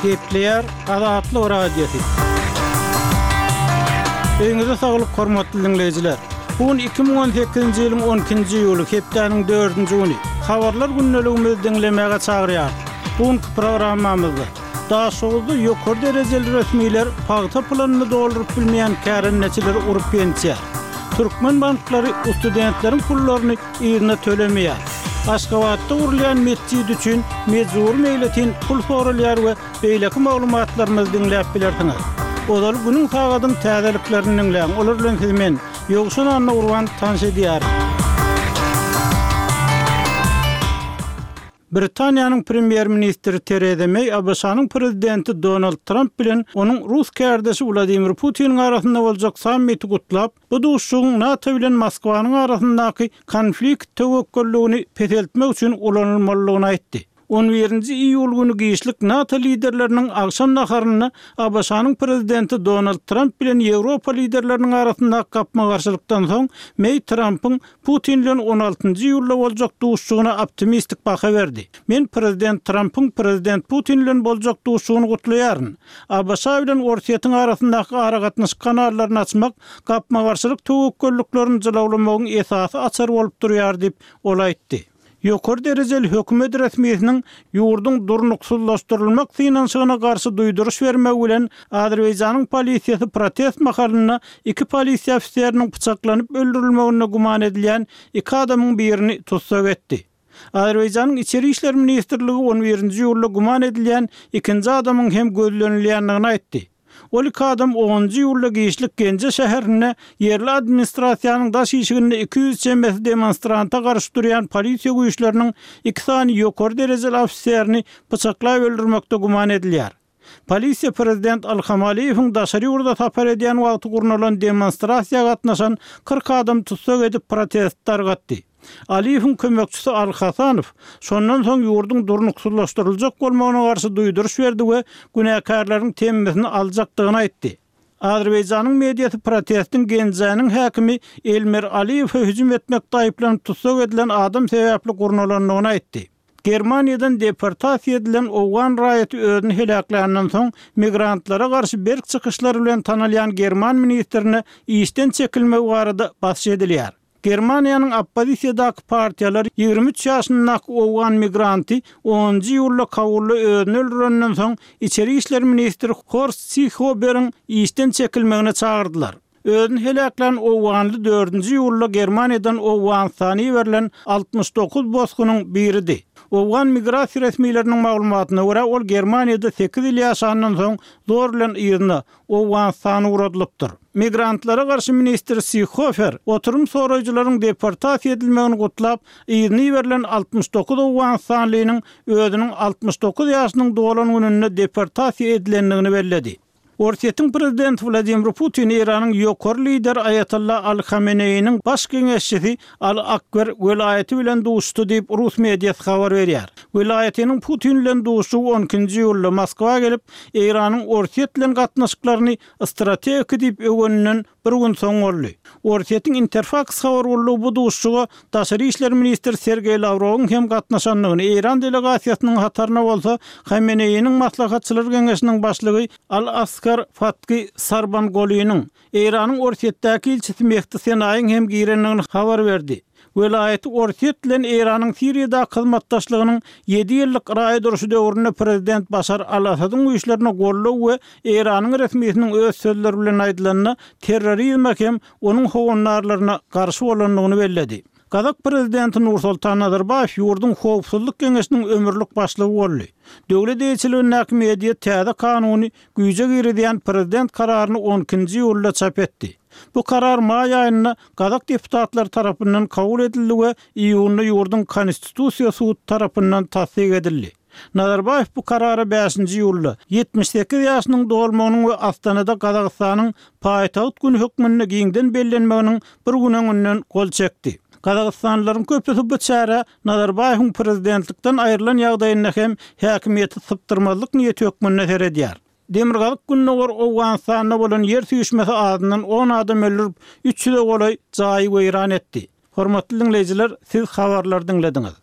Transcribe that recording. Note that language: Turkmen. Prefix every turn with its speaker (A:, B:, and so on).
A: Kepler Azatlyk radiosu. Öňüňizde saglyk hormatly dinleýijiler. Bugün 2018-nji ýylyň 12-nji ýyly hepdeniň 4-nji güni. Habarlar günneligimizi dinlemäge çagyrýar. Bugünkü programmamyzda daşygyzda ýokary derejeli resmiler paýta planyny doldurup bilmeýän kärenneçileri urup ýençär. Türkmen banklary studentleriň pullaryny ýerine tölemeýär. Aşgabatda urulýan mesjid üçin mejbur meýletin pul soralýar we beýleki maglumatlarymyzy dinläp bilersiňiz. Olar günüň sagadyň täzeliklerini dinläň. Olar bilen siz men ýogşun anna urwan tanış edýär. Britaniýanyň premier ministri Theresa May ABŞ-nyň prezidenti Donald Trump bilen onuň Rus kärdesi Vladimir Putin arasynda boljak sammiti gutlap, bu duşuşyň NATO bilen Moskwanyň arasyndaky konflikt tewekkelligini peteltmek üçin ulanylmalygyny aýtdy. 11-nji iýul güni giýişlik NATO liderleriniň agşam naharyny ABŞ-nyň prezidenti Donald Trump bilen Ýewropa liderleriniň arasynda gapma garşylykdan soň May Trump'yň Putin bilen 16-njy iýulda boljak duşuşygyna optimistik baha berdi. Men prezident Trump'yň prezident Putin bilen boljak duşuşygyny gutlaýaryn. ABŞ bilen Orsiýetiň arasyndaky aragatnaş kanallarını açmak gapma garşylyk tewekkelliklerini jylawlamagyň esasy açar bolup durýar diýip ol aýtdy. Ýokary derejeli hökümet resmiýetiniň ýurdun durnuksuzlaşdyrylmak synanşygyna garşy duýduruş bermegi bilen Azerbaýjanyň polisiýasy protest mahalyna 2 polisiýa ofiseriniň pyçaklanyp öldürilmegine guman edilýän 2 adamyň birini tutsak etdi. Azerbaýjanyň içeri işler ministrligi 11-nji ýylda guman edilýän 2-nji adamyň hem gözlenilýändigini aýtdy. Ol 2 adam 10-njy ýylda giýişlik Genje şäherine yerli administrasiýanyň daş işiginde 200 çembesi demonstranta garşy durýan polisiýa güýçleriniň 2 sany ýokary derejeli ofiserini pyçaklap öldürmekde guman edilýär. Polisiýa prezident Alhamaliýewiň daşary ýurda tapar edýän wagty gurnulan demonstrasiýaga gatnaşan 40 adam tutsak edip protest targatdy. Aliýewiň kömekçisi Al-Hasanow şondan soň ýurdun durnuksuzlaşdyryljak bolmagyna garşy duýduruş berdi we günäkarlaryň temmesini aljakdygyny aýtdy. Azerbaýjanyň mediýasy protestin Genjanyň häkimi Elmer Aliýew hüjüm etmekde aýplanyp tutsak edilen adam sebäpli gurnulanlygyny aýtdy. Germaniýadan deportasiýa edilen Owgan raýaty özüni helaklandan soň migrantlara garşy berk çykyşlar bilen tanalýan German ministrine işden çekilmegi barada baş edilýär. Germaniýanyň oppozisiýadaky partiýalar 23 ýaşyndaky Owgan migranty 10-njy ýylda kawulla özüni öldürenden soň içeri işler ministri Horst Seehofer'iň işden çekilmegine çagyrdylar. Özüni helaklan Owganly 4-nji ýylda Germaniýadan Owgan sany berilen 69 bosgunyň biridi. Owgan migrasiýa resmiýetleriniň maglumatyna görä ol Germaniýada 8 ýyl ýaşandan soň zor bilen ýygyna Owgan sany uradylypdyr. Migrantlara garşy ministr Seehofer oturum soraýjylaryň deportasiýa edilmegini gutlap, ýygyny berilen 69 Owgan sanylynyň özüniň 69 ýaşynyň dolan gününe deportasiýa edilendigini bellädi. Orsiýetiň prezidenti Vladimir Putin Iranyň ýokary lider Ayatollah Al-Khamenei'niň baş geňeşçisi Al-Akbar welaýaty bilen duşdy diýip Rus mediýasy habar berýär. Welaýatynyň Putin bilen duşy 12-nji ýylda Moskwa gelip Iranyň Orsiýet bilen gatnaşyklaryny strategik diýip öwreninden bir gün soň boldy. Orsiýetiň Interfax habar boldy bu duşyga daşary işler ministri Sergey Lavrowyň hem gatnaşanlygyny Iran delegasiýasynyň hatarına bolsa Khamenei'niň maslahatçylar geňeşiniň başlygy Al-Askar Fatki Sarbangolynyň Iranyň Orsiýetdäki ilçisi Mehdi Senaýyň hem girenligini habar berdi. Welaýaty Orsiýet bilen Iranyň Siriýada hyzmatdaşlygynyň 7 ýyllyk raýa duruşy döwründe prezident Başar al-Asadyň güýçlerini gollaw we Iranyň resmiýetiniň öz sözleri bilen aýdylanyna terrorizm hem onuň howanlarlaryna garşy bolanlygyny belledi. Kazak prezidenti Nursultan Nazarbayew ýurdun howpsuzlyk geňeşiniň ömürlük başlygy boldy. Döwlet eýçiliginiň näkimiýeti täze kanuny güýje girýän prezident kararyny 12-nji ýylda çap etdi. Bu karar may aýyna Kazak deputatlar tarapyndan kabul edildi we iýunda ýurdun konstitusiýa sudy tarapyndan tasdik edildi. Nazarbayew bu karary 5-nji ýylda 78 ýaşynyň dolmagynyň we Astanada Kazakstanyň paýtagyt güni hökmüne giňden bellenmeginiň bir günden gol çekdi. Kazakstanlylaryň köpüsi bu çäre Nazarbayewiň prezidentlikden aýrylan ýagdaýyna hem häkimiýeti sypdyrmazlyk niýeti hökmüne seredýär. Demirgalyk gününe gor Owganstanda bolan yer süýüşmesi adyndan 10 adam öldürüp 3 ýyla golay jaý weýran etdi. Hormatly dinleýijiler, siz habarlary dinlediňiz.